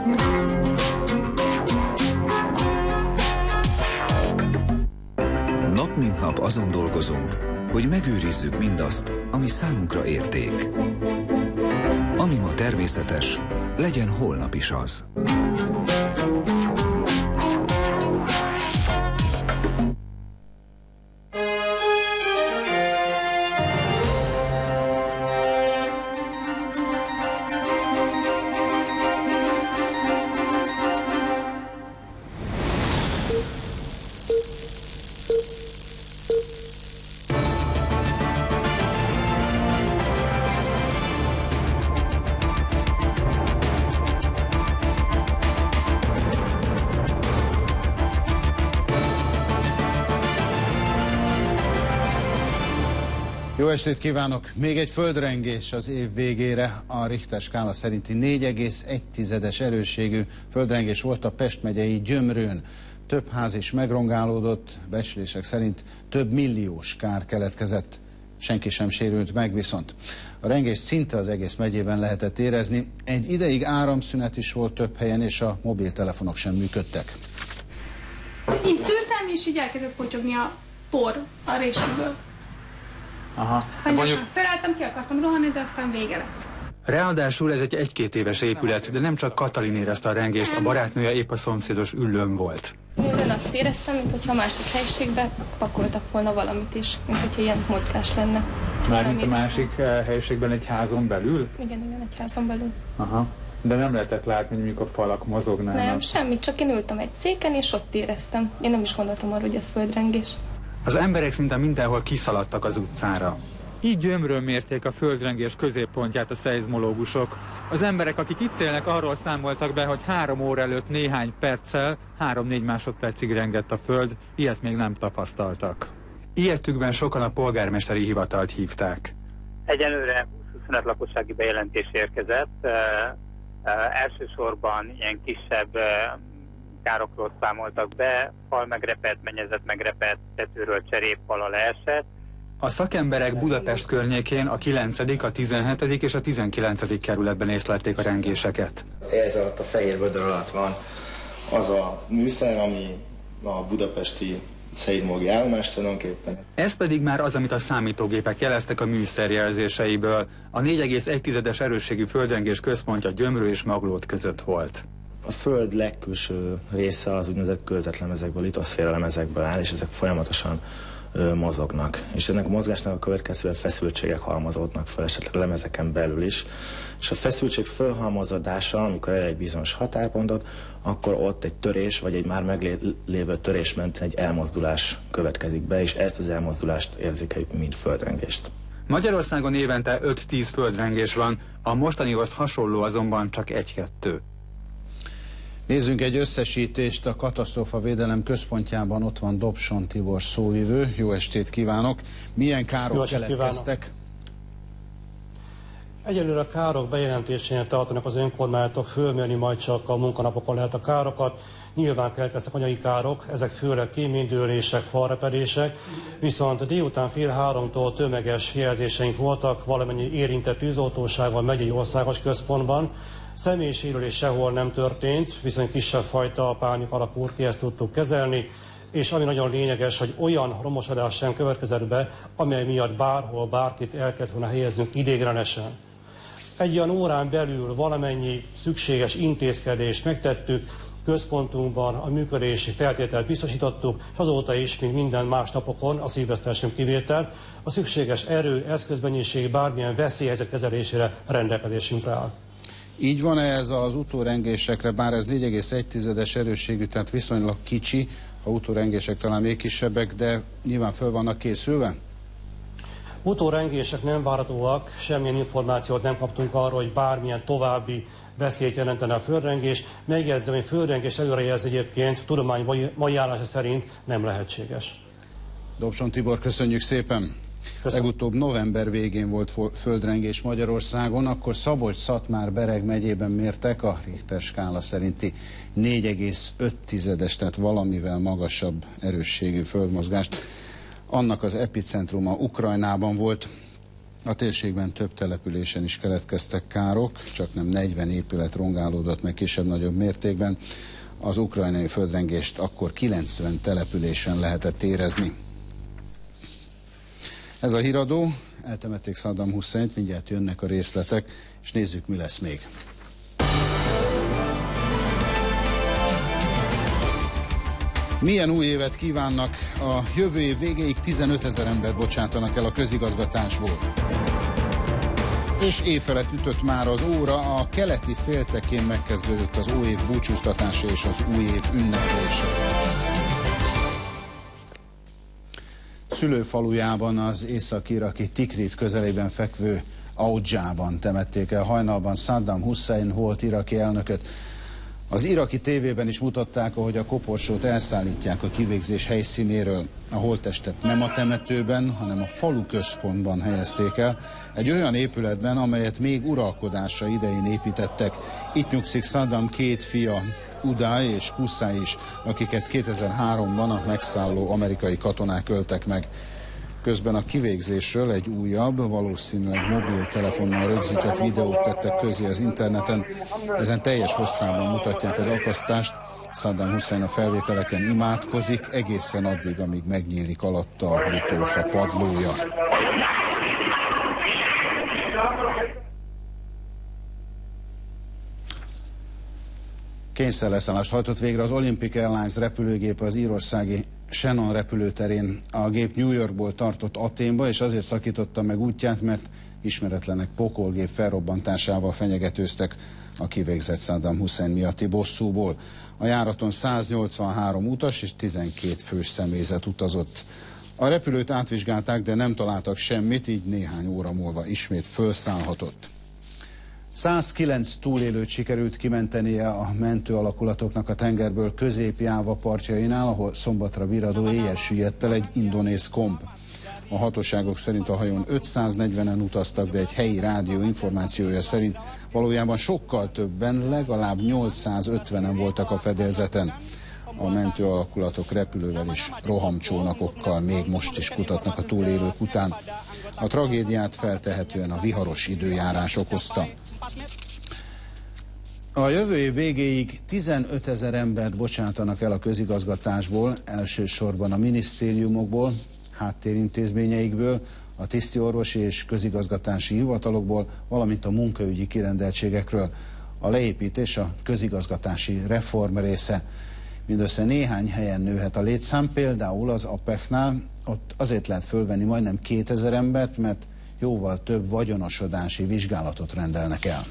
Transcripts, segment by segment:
Nap mint nap azon dolgozunk, hogy megőrizzük mindazt, ami számunkra érték. Ami ma természetes, legyen holnap is az. Jó estét kívánok! Még egy földrengés az év végére. A Richter skála szerinti 4,1-es erősségű földrengés volt a Pest megyei Gyömrőn. Több ház is megrongálódott, becslések szerint több milliós kár keletkezett. Senki sem sérült meg viszont. A rengés szinte az egész megyében lehetett érezni. Egy ideig áramszünet is volt több helyen, és a mobiltelefonok sem működtek. Így ültem, és így elkezdett potyogni a por a résemből. Aha. Aztán gyorsan felálltam, ki akartam rohanni, de aztán vége lett. Ráadásul ez egy egy-két éves épület, de nem csak Katalin érezte a rengést, a barátnője épp a szomszédos Üllőn volt. Én azt éreztem, mintha másik helyiségbe pakoltak volna valamit is, mintha ilyen mozgás lenne. Mármint a másik helyiségben egy házon belül? Igen, egy házon belül. Aha. De nem lehetett látni, hogy mondjuk a falak mozognának? Nem, semmit, csak én ültem egy széken, és ott éreztem. Én nem is gondoltam arra, hogy ez földrengés. Az emberek szinte mindenhol kiszaladtak az utcára. Így Gyömrőn mérték a földrengés középpontját a szeizmológusok. Az emberek, akik itt élnek, arról számoltak be, hogy 3 óra előtt néhány perccel 3-4 másodpercig rengett a föld, ilyet még nem tapasztaltak. Ilyetükben sokan a polgármesteri hivatalt hívták. Egyelőre 25 lakossági bejelentés érkezett. Elsősorban ilyen kisebb károkról számoltak be, fal megrepett, mennyezet megrepett, tetőről cserépfala leesett. A szakemberek Budapest környékén a 9., a 17. és a 19. kerületben észlelték a rengéseket. Ez alatt a fehér vödör alatt van az a műszer, ami a budapesti szeizmológiai állomás tulajdonképpen. Ez pedig már az, amit a számítógépek jeleztek a műszerjelzéseiből. A 4,1-es erősségű földrengés központja Gyömrő és Maglód között volt. A föld legkülső része az úgynevezett kőzetlemezekből, litoszféralemezekből áll, és ezek folyamatosan mozognak. És ennek a mozgásnak a következtében feszültségek halmozódnak fel, esetleg lemezeken belül is. És a feszültség fölhalmozódása, amikor elér egy bizonyos határpontot, akkor ott egy törés, vagy egy már meglévő törés mentén egy elmozdulás következik be, és ezt az elmozdulást érzékeljük, mint földrengést. Magyarországon évente 5-10 földrengés van, a mostanihoz hasonló azonban csak 1-2. Nézzünk egy összesítést, a katasztrófavédelem központjában ott van Dobson Tibor szóvivő. Jó estét kívánok! Milyen károk keletkeztek? Egyelőre a károk bejelentésénél tartanak az önkormányzatok, fölmérni majd csak a munkanapokon lehet a károkat. Nyilván keletkeztek anyagi károk, ezek főleg kéménydőlések, falrepedések, viszont délután 2:30-tól tömeges jelzéseink voltak valamennyi érintett tűzoltóságban, megyei országos központban. Személysérülés sehol nem történt, viszont kisebb fajta pánik alakult ki, ezt tudtuk kezelni, és ami nagyon lényeges, hogy olyan romosodás sem következett be, amely miatt bárhol bárkit el kellett volna helyeznünk ideiglenesen. Egy olyan órán belül valamennyi szükséges intézkedést megtettük, központunkban a működési feltételt biztosítottuk, és azóta is, mint minden más napokon, a szilveszter sem kivétel, a szükséges erő, eszközmennyiség bármilyen veszélyhelyzet kezelésére rendelkezésünkre áll. Így van-e ez az utórengésekre, bár ez 4,1-es erősségű, tehát viszonylag kicsi, a utórengések talán még kisebbek, de nyilván föl vannak készülve? Utórengések nem várhatóak, semmilyen információt nem kaptunk arról, hogy bármilyen további veszélyt jelentene a földrengés. Megjegyzem, hogy földrengés előrejelzni egyébként tudomány mai állása szerint nem lehetséges. Dobson Tibor, köszönjük szépen! Köszönöm. Legutóbb november végén volt földrengés Magyarországon, akkor Szabolcs-Szatmár-Bereg megyében mértek a Richter skála szerinti 4,5-es, tehát valamivel magasabb erősségű földmozgást. Annak az epicentruma Ukrajnában volt. A térségben több településen is keletkeztek károk, csak nem 40 épület rongálódott meg kisebb-nagyobb mértékben. Az ukrajnai földrengést akkor 90 településen lehetett érezni. Ez a híradó, eltemették Saddam Husseint, mindjárt jönnek a részletek, és nézzük, mi lesz még. Milyen új évet kívánnak? A jövő év végéig 15 000 embert bocsátanak el a közigazgatásból. És évfelett ütött már az óra, a keleti féltekén megkezdődött az új év búcsúztatása és az új év ünneplése. Szülőfalujában, az észak-iraki Tikrit közelében fekvő Audzsában temették el hajnalban Saddam Hussein volt iraki elnököt. Az iraki tévében is mutatták, ahogy a koporsót elszállítják a kivégzés helyszínéről. A holttestet nem a temetőben, hanem a falu központban helyezték el, egy olyan épületben, amelyet még uralkodása idején építettek. Itt nyugszik Saddam két fia, Uday és Qusay is, akiket 2003-ban a megszálló amerikai katonák öltek meg. Közben a kivégzésről egy újabb, valószínűleg mobiltelefonnal rögzített videót tettek közé az interneten. Ezen teljes hosszában mutatják az akasztást. Saddam Hussein a felvételeken imádkozik, egészen addig, amíg megnyílik alatta a litófa padlója. Kényszerleszállást hajtott végre az Olympic Airlines repülőgép az írországi Shannon repülőterén. A gép New Yorkból tartott Athénba, és azért szakította meg útját, mert ismeretlenek pokolgép felrobbantásával fenyegetőztek a kivégzett Saddam Hussein miatti bosszúból. A járaton 183 utas és 12 fős személyzet utazott. A repülőt átvizsgálták, de nem találtak semmit, így néhány óra múlva ismét fölszállhatott. 109 túlélőt sikerült kimentenie a mentő alakulatoknak a tengerből Közép-Jáva partjainál, ahol szombatra viradó éjjel süllyedt el egy indonéz komp. A hatóságok szerint a hajón 540-en utaztak, de egy helyi rádió információja szerint valójában sokkal többen, legalább 850-en voltak a fedélzeten. A mentő alakulatok repülővel és rohamcsónakokkal még most is kutatnak a túlélők után. A tragédiát feltehetően a viharos időjárás okozta. A jövő év végéig 15 000 embert bocsátanak el a közigazgatásból, elsősorban a minisztériumokból, háttérintézményeikből, a tisztiorvosi és közigazgatási hivatalokból, valamint a munkaügyi kirendeltségekről. A leépítés a közigazgatási reform része. Mindössze néhány helyen nőhet a létszám, például az APEC-nál, ott azért lehet fölvenni majdnem 2000 embert, mert jóval több vagyonosodási vizsgálatot rendelnek el.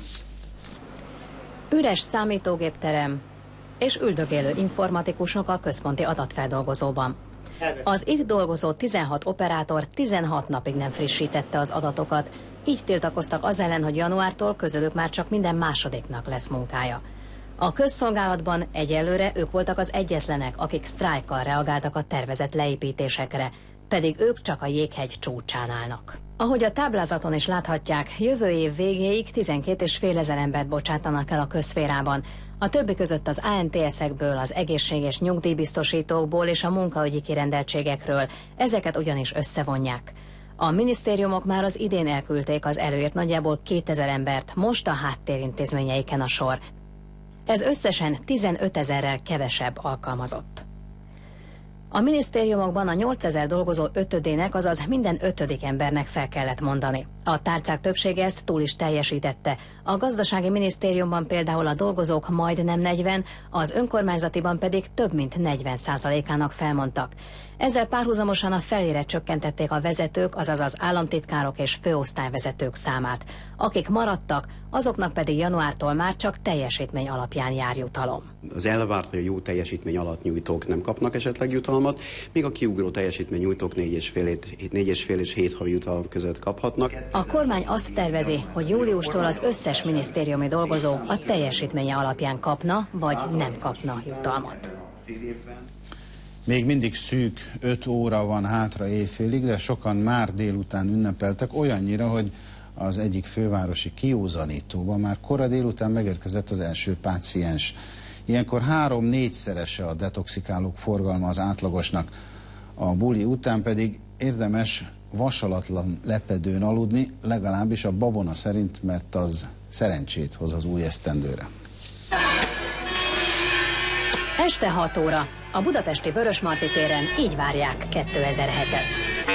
Üres számítógépterem és üldögélő informatikusok a központi adatfeldolgozóban. Az itt dolgozó 16 operátor 16 napig nem frissítette az adatokat, így tiltakoztak az ellen, hogy januártól közülük már csak minden másodiknak lesz munkája. A közszolgálatban egyelőre ők voltak az egyetlenek, akik sztrájkkal reagáltak a tervezett leépítésekre, pedig ők csak a jéghegy csúcsán állnak. Ahogy a táblázaton is láthatják, jövő év végéig 12,5 000 embert bocsátanak el a közszférában, a többi között az ANTS-ekből, az egészség- és nyugdíjbiztosítókból és a munkaügyi kirendeltségekről, ezeket ugyanis összevonják. A minisztériumok már az idén elküldték az előírt nagyjából 2000 embert, most a háttérintézményeiken a sor. Ez összesen 15 000-rel kevesebb alkalmazott. A minisztériumokban a 8000 dolgozó ötödének, azaz minden 5. embernek fel kellett mondani. A tárcák többsége ezt túl is teljesítette. A gazdasági minisztériumban például a dolgozók majdnem 40, az önkormányzatiban pedig több mint 40%-ának felmondtak. Ezzel párhuzamosan a felére csökkentették a vezetők, azaz az államtitkárok és főosztályvezetők számát. Akik maradtak, azoknak pedig januártól már csak teljesítmény alapján jár jutalom. Az elvárt vagy a jó teljesítmény alatt nyújtók nem kapnak esetleg jutalmat, míg a kiugró teljesítmény nyújtók 4,5 és 7 havi jutalom között kaphatnak. A kormány azt tervezi, hogy júliustól az összes minisztériumi dolgozó a teljesítménye alapján kapna vagy nem kapna jutalmat. Még mindig szűk 5 óra van hátra éjfélig, de sokan már délután ünnepeltek, olyannyira, hogy az egyik fővárosi kiózanítóban már kora délután megérkezett az első páciens. Ilyenkor 3-4-szerese a detoxikálók forgalma az átlagosnak. A buli után pedig érdemes vasalatlan lepedőn aludni, legalábbis a babona szerint, mert az szerencsét hoz az új esztendőre. Este 6 óra. A budapesti Vörösmarty téren így várják 2007-et.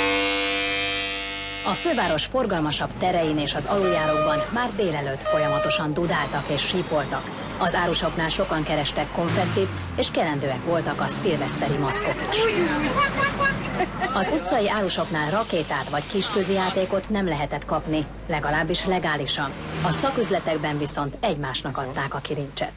A főváros forgalmasabb terein és az aluljárókban már délelőtt folyamatosan dudáltak és sípoltak. Az árusoknál sokan kerestek konfettit, és kelendőek voltak a szilveszteri maszkok is. Az utcai árusoknál rakétát vagy kis tűzijátékot nem lehetett kapni, legalábbis legálisan. A szaküzletekben viszont egymásnak adták a kilincset.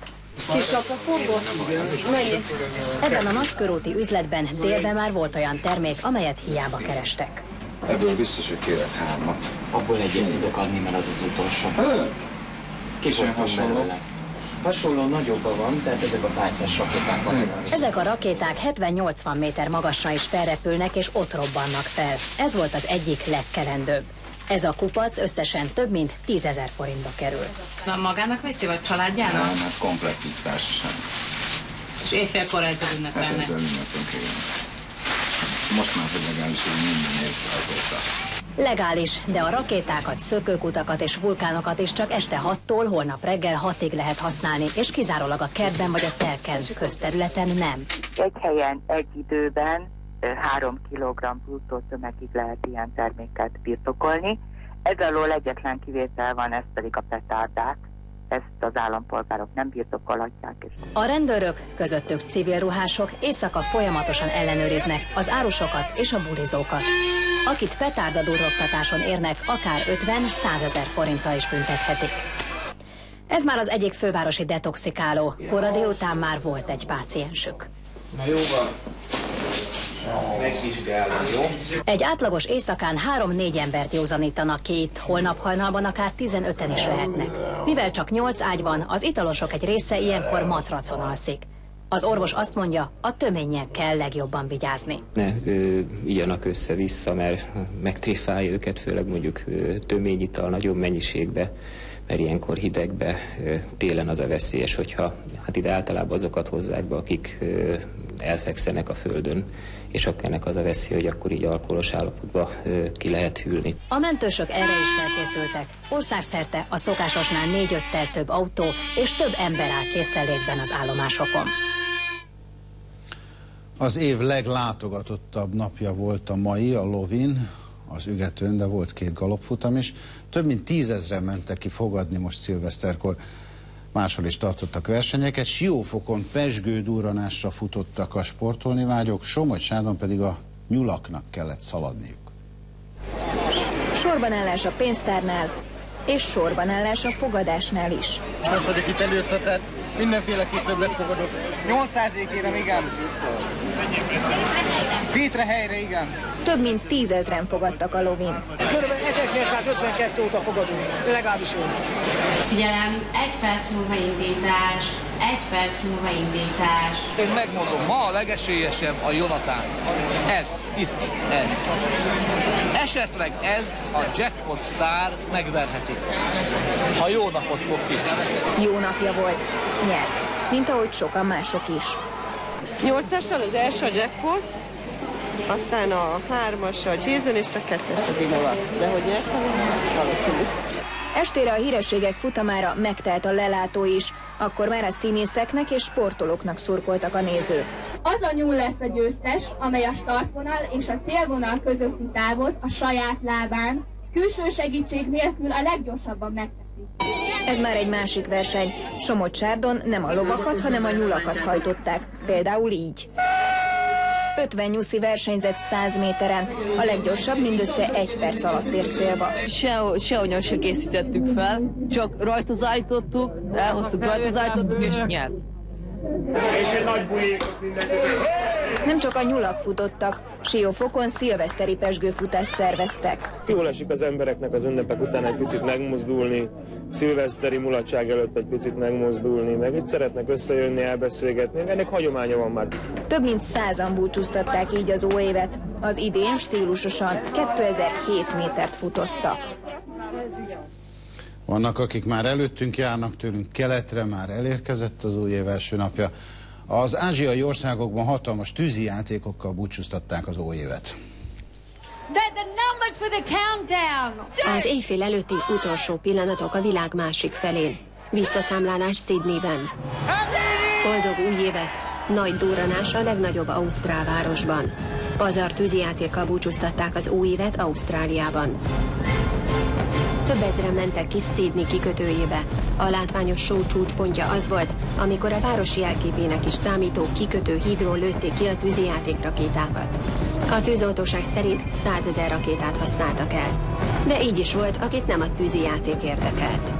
Ebben a nagykörúti üzletben délben már volt olyan termék, amelyet hiába kerestek. Ebből biztos, hogy kérek 3-at. Abból egyet tudok adni, mert az az utolsó. Kicsit hasonló. Hasonló nagyobban van, tehát ezek a pálcás rakéták vannak. Ezek a rakéták 70-80 méter magasra is felrepülnek és ott robbannak fel. Ez volt az egyik legkelendőbb. Ez a kupac összesen több mint 10 000 forintba kerül. Na, magának veszi, vagy családjának? Nem, hát komplett társaság. És éjfélkor ezzel ünnepelnek? Hát ezzel ünnepünk, igen. Most már, hogy legális, hogy minden év azóta. Legális, de a rakétákat, szökőkutakat és vulkánokat is csak este 6-tól holnap reggel 6-ig lehet használni, és kizárólag a kertben vagy a telken, közterületen nem. Egy helyen, egy időben 3 kg bruttó tömegig lehet ilyen terméket birtokolni. Ez alól egyetlen kivétel van, ez pedig a petárdák. Ezt az állampolgárok nem birtokolhatják. A rendőrök, közöttük civil ruhások éjszaka folyamatosan ellenőriznek az árusokat és a bulizókat. Akit petárdadurrogtatáson érnek, akár 50-100 000 forintra is büntethetik. Ez már az egyik fővárosi detoxikáló. Kora délután már volt egy páciensük. Na jó van. Megvizsgálom, jó? Egy átlagos éjszakán 3-4 embert józanítanak ki itt, holnap hajnalban akár 15-en is lehetnek. Mivel csak 8 ágy van, az italosok egy része ilyenkor matracon alszik. Az orvos azt mondja, a töménnyel kell legjobban vigyázni. Ne igyanak össze-vissza, mert megtréfálja őket, főleg mondjuk töményital nagyobb mennyiségbe, mert ilyenkor hidegbe, télen az a veszélyes, hogyha hát ide általában azokat hozzák be, akik elfekszenek a földön, és akkor ennek az a veszély, hogy akkor így alkoholos állapotba ki lehet hűlni. A mentősök erre is felkészültek. Országszerte a szokásosnál 4-5-tel több autó és több ember áll készenlétben az állomásokon. Az év leglátogatottabb napja volt a mai, a Lovin, az Ügetőn, de volt 2 galopfutam is. Több mint 10 000-en mentek ki fogadni most szilveszterkor. Máshol is tartottak versenyeket, Siófokon pezsgődurranásra futottak a sportolni vágyók, Somogy-Sárdon pedig a nyulaknak kellett szaladniuk. Sorbanállás a pénztárnál, és sorbanállás a fogadásnál is. Most vagyok itt először, tehát mindenféleképp többet fogadok. 800-ig kérem, igen. Tétre helyre, igen. Több mint 10 000-en fogadtak a Lovin. Körülbelül 1952 óta fogadunk, legalábbis én. Figyelem, 1 perc múlva indítás, 1 perc múlva indítás. Én megmondom, ma a legesélyesebb a Jonatán. Ez, itt, ez. Esetleg ez a Jackpot Star megverheti, ha jó napot fog ki. Jó napja volt, nyert, mint ahogy sokan mások is. 8-assal az első a Jackpot, aztán a 3-as a Jason és a 2-es az Imola. De hogy nyertem? Valószínű. Estére a hírességek futamára megtelt a lelátó is, akkor már a színészeknek és sportolóknak szurkoltak a nézők. Az a nyúl lesz a győztes, amely a startvonal és a célvonal közötti távot a saját lábán, külső segítség nélkül a leggyorsabban megteszi. Ez már egy másik verseny. Somogy-Sárdon nem a lovakat, hanem a nyulakat hajtották. Például így. 50 nyuszi versenyzett 100 méteren. A leggyorsabb mindössze 1 perc alatt ért célba. Sehogyan se készítettük fel, csak rajtozállítottuk, elhoztuk, rajtozállítottuk és nyert. És egy nagy bulékot mindenkinek. Nem csak a nyulak futottak, Siófokon szilveszteri pezsgőfutást szerveztek. Jól esik az embereknek az ünnepek után egy picit megmozdulni, szilveszteri mulatság előtt egy picit megmozdulni, meg itt szeretnek összejönni, elbeszélgetni, ennek hagyománya van már. Több mint 100-an búcsúztatták így az óévet. Az idén stílusosan 2007 métert futottak. Vannak, akik már előttünk járnak, tőlünk keletre, már elérkezett az új év első napja. Az ázsiai országokban hatalmas tűzijátékokkal búcsúztatták az új évet. That the number Az éjfél előtti utolsó pillanatok a világ másik felén. Visszaszámlálás Sydneyben. Boldog új évet! Nagy durranás a legnagyobb ausztrál városban. Pazar tűzijátékkal búcsúztatták az új évet Ausztráliában. Több ezren mentek ki Sydney kikötőjébe. A látványos show csúcspontja az volt, amikor a városi jelképének is számító kikötő hídról lőtték ki a tűzijátékrakétákat. A tűzoltóság szerint 100 000 rakétát használtak el. De így is volt, akit nem a tűzijáték érdekelt.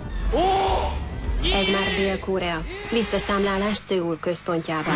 Ez már Dél-Korea. Visszaszámlálás Szöul központjában.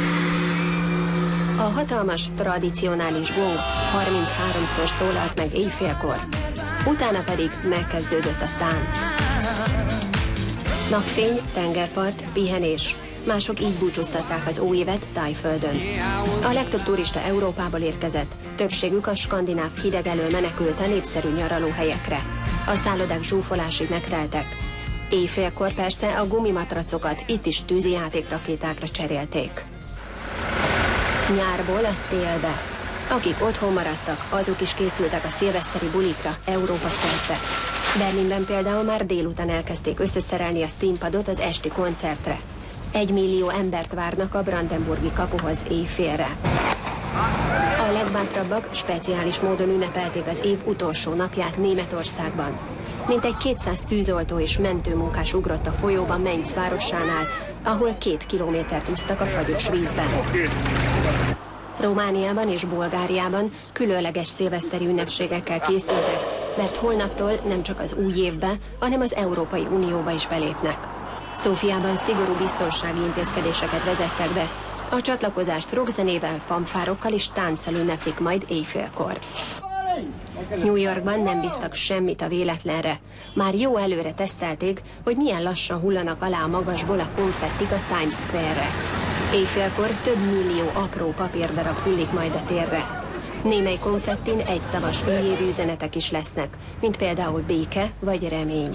A hatalmas, tradicionális gong 33-szor szólalt meg éjfélkor. Utána pedig megkezdődött a tánc. Napfény, tengerpart, pihenés. Mások így búcsúztatták az újévet Tájföldön. A legtöbb turista Európából érkezett, többségük a skandináv hideg elől menekült a népszerű nyaralóhelyekre. A szállodák zsúfolásig megteltek. Éjfélkor persze a gumimatracokat itt is tűzijátékrakétákra cserélték. Nyárból a télbe. Akik otthon maradtak, azok is készültek a szilveszteri bulikra Európa szerte. Berlinben például már délután elkezdték összeszerelni a színpadot az esti koncertre. 1 millió embert várnak a Brandenburgi kapuhoz éjfélre. A legbátrabbak speciális módon ünnepelték az év utolsó napját Németországban. Mintegy 200 tűzoltó és mentőmunkás ugrott a folyóban Mainz városánál, ahol 2 kilométert úsztak a fagyos vízben. Romániában és Bulgáriában különleges szilveszteri ünnepségekkel készültek, mert holnaptól nem csak az új évbe, hanem az Európai Unióba is belépnek. Szófiában szigorú biztonsági intézkedéseket vezettek be. A csatlakozást rockzenével, fanfárokkal és tánccal ünneplik majd éjfélkor. New Yorkban nem bíztak semmit a véletlenre. Már jó előre tesztelték, hogy milyen lassan hullanak alá a magasból a konfettik a Times Square-re. Éjfélkor több millió apró papírdarab hullik majd a térre. Némely konfettin egyszavas újévi üzenetek is lesznek, mint például béke vagy remény.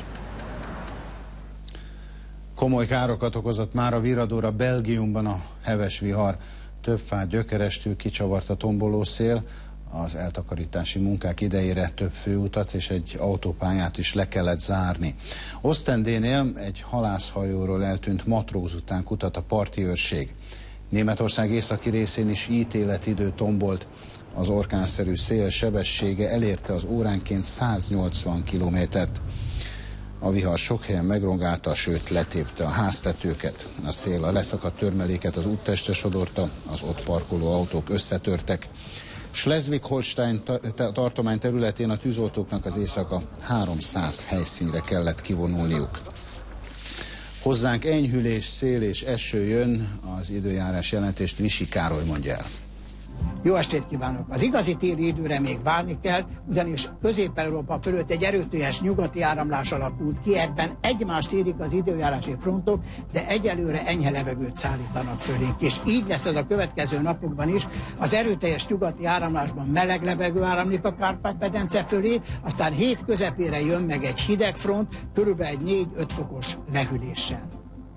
Komoly károkat okozott már a virradóra Belgiumban a heves vihar. Több fát gyökerestül kicsavart a tomboló szél. Az eltakarítási munkák idejére több főutat és egy autópályát is le kellett zárni. Ostendénél egy halászhajóról eltűnt matróz után kutat a parti őrség. Németország északi részén is ítéletidő tombolt. Az orkánszerű szél sebessége elérte az óránként 180 kilométert. A vihar sok helyen megrongálta, sőt letépte a háztetőket. A szél a leszakadt törmeléket az úttestre sodorta, az ott parkoló autók összetörtek. Schleswig-Holstein tartomány területén a tűzoltóknak az éjszaka 300 helyszínre kellett kivonulniuk. Hozzánk enyhülés, szél és eső jön, az időjárás jelentést Visi Károly mondja el. Jó estét kívánok! Az igazi téli időre még várni kell, ugyanis Közép-Európa fölött egy erőteljes nyugati áramlás alakult ki, ebben egymást érik az időjárási frontok, de egyelőre enyhe levegőt szállítanak fölénk, és így lesz ez a következő napokban is. Az erőteljes nyugati áramlásban meleg levegő áramlik a Kárpát-medence fölé, aztán hét közepére jön meg egy hideg front, körülbelül egy 4-5 fokos lehűléssel.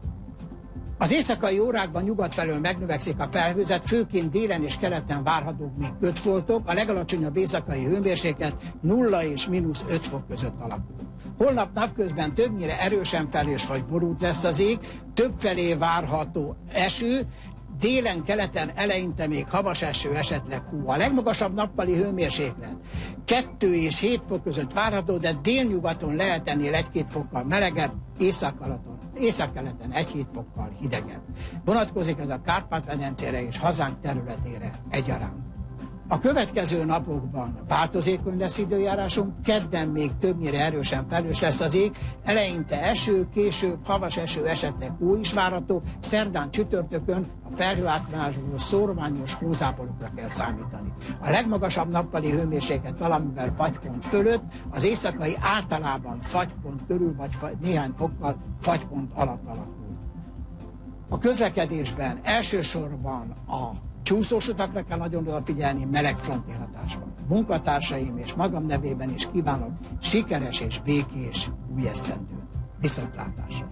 Az éjszakai órákban nyugat felől megnövekszik a felhőzet, főként délen és keleten várhatók még kötfoltok, a legalacsonyabb éjszakai hőmérséklet 0 és -5 fok között alakul. Holnap napközben többnyire erősen felhős vagy borult lesz az ég, többfelé várható eső, délen, keleten eleinte még havas eső, esetleg hó. A legmagasabb nappali hőmérséklet 2 és 7 fok között várható, de délnyugaton lehet ennél 1-2 fokkal melegebb, északkeleten 1-7 fokkal hidegebb. Vonatkozik ez a Kárpát-medencére és hazánk területére egyaránt. A következő napokban változékony lesz időjárásunk, kedden még többnyire erősen felhős lesz az ég, eleinte eső, később havas eső, esetleg hó is várható, szerdán, csütörtökön a felhőátmásból szórványos hózáporokra kell számítani. A legmagasabb nappali hőmérséklet valamivel fagypont fölött, az éjszakai általában fagypont körül, vagy néhány fokkal fagypont alatt alakul. A közlekedésben elsősorban a csúszós utakra kell nagyon odafigyelni, meleg fronti hatás van. Munkatársaim és magam nevében is kívánok sikeres és békés új esztendőt. Viszontlátásra!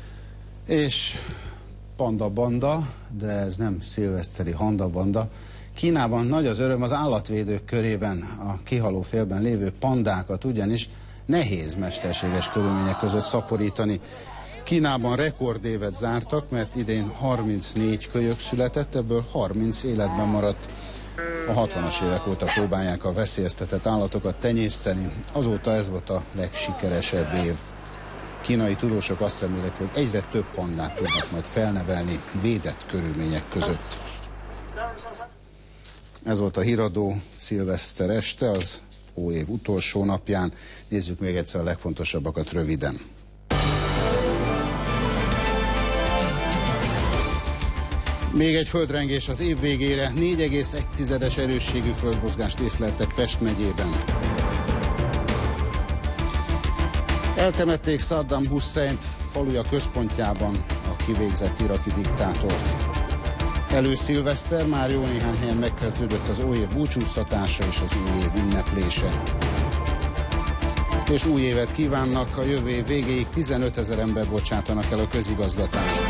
És Panda Banda, de ez nem szilveszteri Handa Banda, Kínában nagy az öröm az állatvédők körében, a kihaló félben lévő pandákat ugyanis nehéz mesterséges körülmények között szaporítani. Kínában rekordévet zártak, mert idén 34 kölyök született, ebből 30 életben maradt. A 60-as évek óta próbálják a veszélyeztetett állatokat tenyészteni, azóta ez volt a legsikeresebb év. Kínai tudósok azt remélik, hogy egyre több pandát tudnak majd felnevelni védett körülmények között. Ez volt a híradó szilveszter este, az óév utolsó napján. Nézzük még egyszer a legfontosabbakat röviden. Még egy földrengés az év végére, 4,1-es erősségű földmozgást észleltek Pest megyében. Eltemették Saddam Husseint faluja központjában a kivégzett iraki diktátort. Előszilveszter, már jó néhány helyen megkezdődött az új év búcsúztatása és az új év ünneplése. És új évet kívánnak, a jövő év végéig 15 000 ember bocsátanak el a közigazgatásban.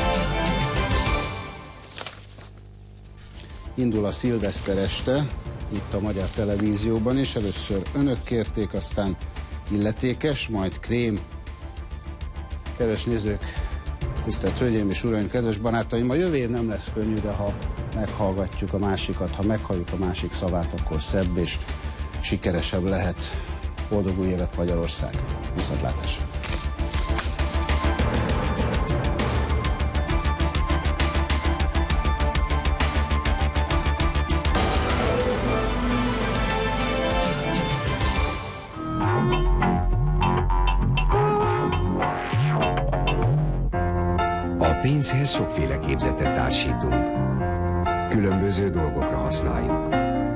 Indul a szilveszter este, itt a Magyar Televízióban is, először önök kérték, aztán illetékes, majd krém. Kedves nézők, tisztelt hölgyeim és uraim, kedves barátaim, a jövő év nem lesz könnyű, de ha meghallgatjuk a másikat, ha meghalljuk a másik szavát, akkor szebb és sikeresebb lehet. Boldog új évet Magyarország! Viszontlátásra! Pénzhez sokféle képzetet társítunk. Különböző dolgokra használjuk.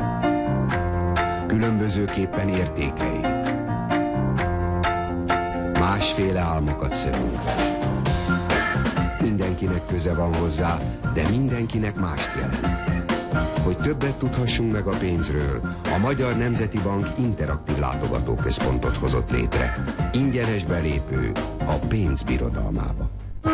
Különbözőképpen értékeljük. Másféle álmokat szövünk. Mindenkinek köze van hozzá, de mindenkinek mást jelent. Hogy többet tudhassunk meg a pénzről, a Magyar Nemzeti Bank interaktív látogatóközpontot hozott létre. Ingyenes belépő a pénz birodalmába.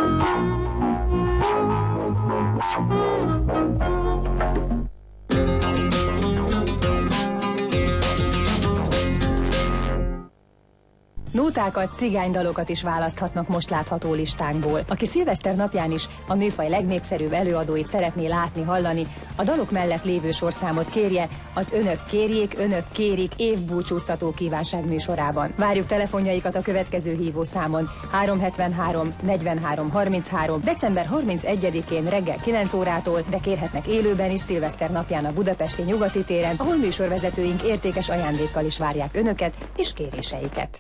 Nótákat, cigánydalokat is választhatnak most látható listánkból. Aki szilveszter napján is a műfaj legnépszerűbb előadóit szeretné látni, hallani, a dalok mellett lévő sorszámot kérje az Önök kérjék, Önök kérik évbúcsúztató kívánság műsorában. Várjuk telefonjaikat a következő hívószámon 373 43 33 december 31-én reggel 9 órától, de kérhetnek élőben is szilveszter napján a budapesti Nyugati téren, ahol műsorvezetőink értékes ajándékkal is várják Önöket és kéréseiket.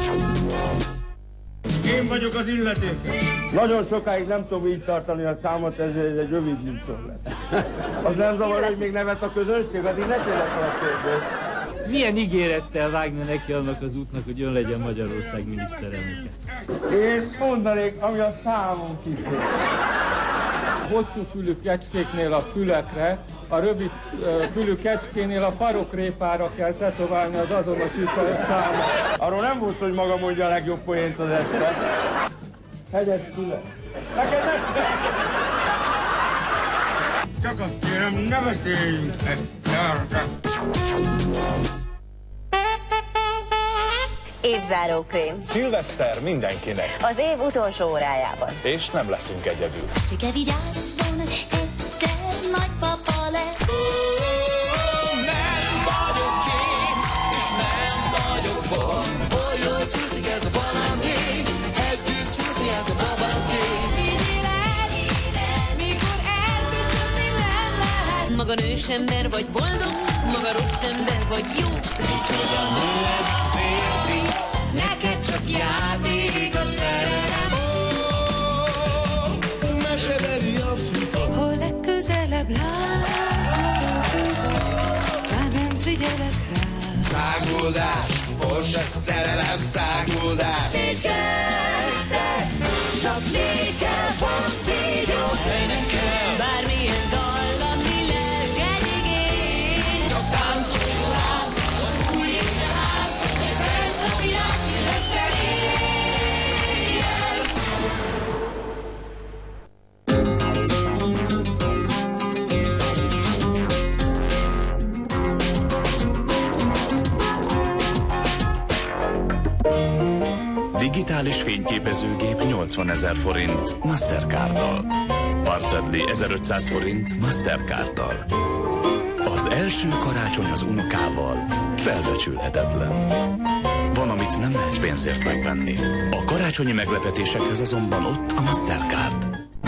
Én vagyok az illetékes. Nagyon sokáig nem tudom így tartani a számot, ez egy rövid műsor lett. Az nem zavar, hogy még nevet a közönség, addig ne tényleg fel a kérdést. Milyen ígérettel vágna neki annak az útnak, hogy ön legyen Magyarország miniszterelnöke? Én mondanék, ami a számon kifér. Hosszú fülű kecskéknél a fülekre, a rövid fülű kecskénél a farokrépára kell tetoválni az azonosító számot. Arról nem volt, hogy maga mondja a legjobb poént az este. Hegyes fülek. Neked nem! Csak azt kérem, ne beszéljünk egyszerre. Évzárókrém. Szilveszter mindenkinek. Az év utolsó órájában. És nem leszünk egyedül. Csak vigyázzon, egyszer nagypapa lesz. Nem vagyok James, és nem vagyok Bond. Oly jól csúszik ez a balanké, együtt csúszni ez a babanké. Mikor elköszönni nem lehet. Maga nős ember vagy boldog, maga rossz ember vagy jó. Micsoda nő ez a férfi, neked csak játék a szerelem. Mesebeli Afrika. Hol legközelebb látlak, már nem figyelek rá. Száguldás, Porsche szerelem, száguldás. Négy kezdtek, csak négy kell, pont így jó. Fejnek kell, bármilyen dal, ami lelked igény. csak táncolj rám, az új év tehát, egy perc a világ szilveszter éjjel. fényképezőgép 80 000 forint Mastercarddal. Partedli 1500 forint Mastercarddal. Az első karácsony az unokával felbecsülhetetlen. Van, amit nem lehet pénzért megvenni. A karácsonyi meglepetésekhez azonban ott a Mastercard.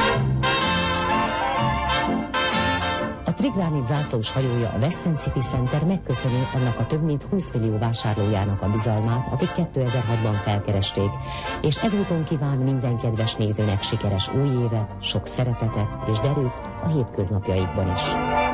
A Trigránit zászlós hajója, a Western City Center megköszöni annak a több mint 20 millió vásárlójának a bizalmát, akik 2006-ban felkeresték, és ezúton kíván minden kedves nézőnek sikeres új évet, sok szeretetet és derűt a hétköznapjaikban is.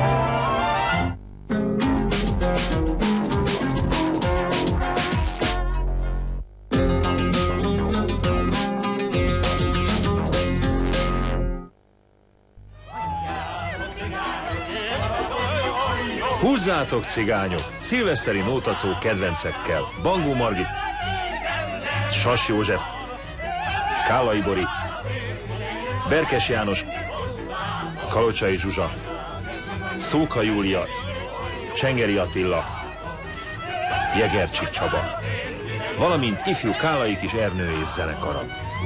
Húzzátok, cigányok! Szilveszteri nótaszó kedvencekkel. Bangó Margit, Sas József, Kálai Bori, Berkes János, Kalocsai Zsuzsa, Szóka Júlia, Csengeri Attila, Jegercsik Csaba, valamint ifjú Kálai Kis Ernő és zenekara.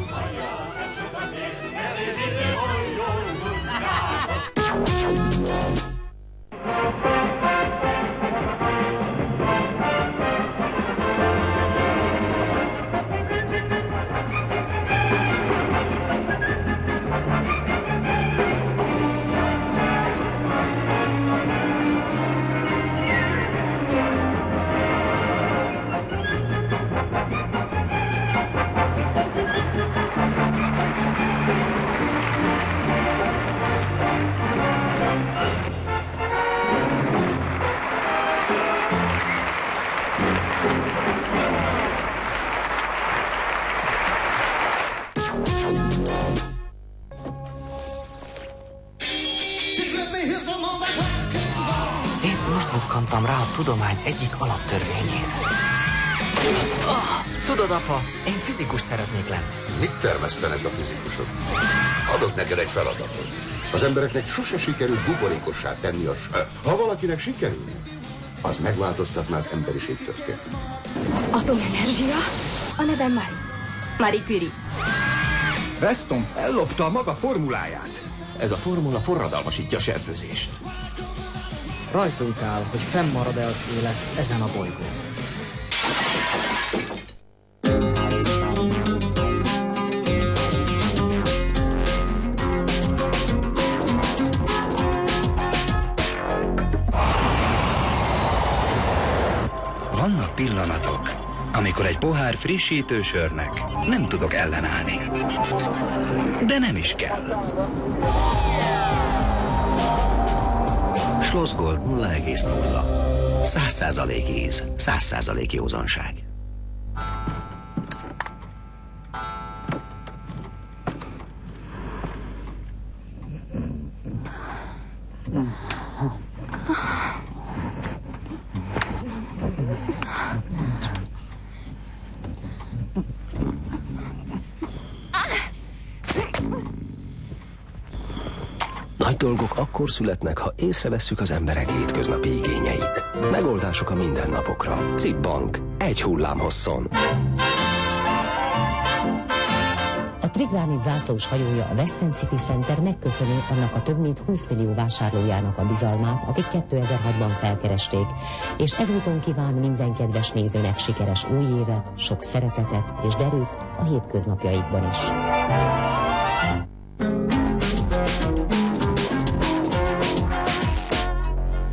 Bukkantam rá a tudomány egyik alaptörvényére. Tudod, apa, én fizikus szeretnék lenni. Mit termesztenek a fizikusok? Adok neked egy feladatot. Az embereknek sose sikerül buborékossá tenni a sört. Ha valakinek sikerül, az megváltoztatná az emberiség történetét. Az atomenergia? A nevem Marie Curie. Weston ellopta a maga formuláját. Ez a formula forradalmasítja a serdőzést. Rajtunk áll, hogy fennmarad-e az élet ezen a bolygón. Vannak pillanatok, amikor egy pohár frissítő sörnek nem tudok ellenállni. De nem is kell. Schlossgold 0,0. 100% íz, 100% józanság. Nagy dolgok akkor születnek, ha észrevesszük az emberek hétköznapi igényeit. Megoldások a mindennapokra. CIP Bank. Egy hullámhosszon. A Trigránit zászlós hajója, a Western City Center megköszöni annak a több mint 20 millió vásárlójának a bizalmát, akik 2006-ban felkeresték, és ezúton kíván minden kedves nézőnek sikeres új évet, sok szeretetet és derűt a hétköznapjaikban is.